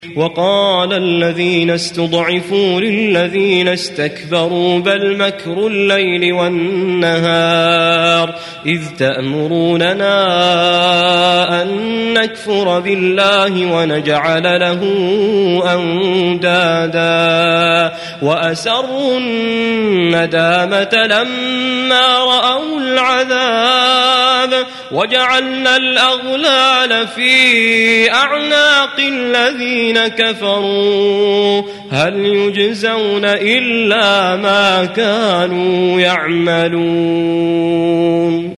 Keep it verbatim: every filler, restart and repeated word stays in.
وقال الذين استضعفوا للذين استكبروا بل مكر الليل والنهار إذ تأمروننا أن نكفر بالله ونجعل له أندادا وأسروا الندامة لما رأوا العذاب وجعلنا الأغلال في أعناق الذين كفروا هل يجزون إلا ما كانوا يعملون.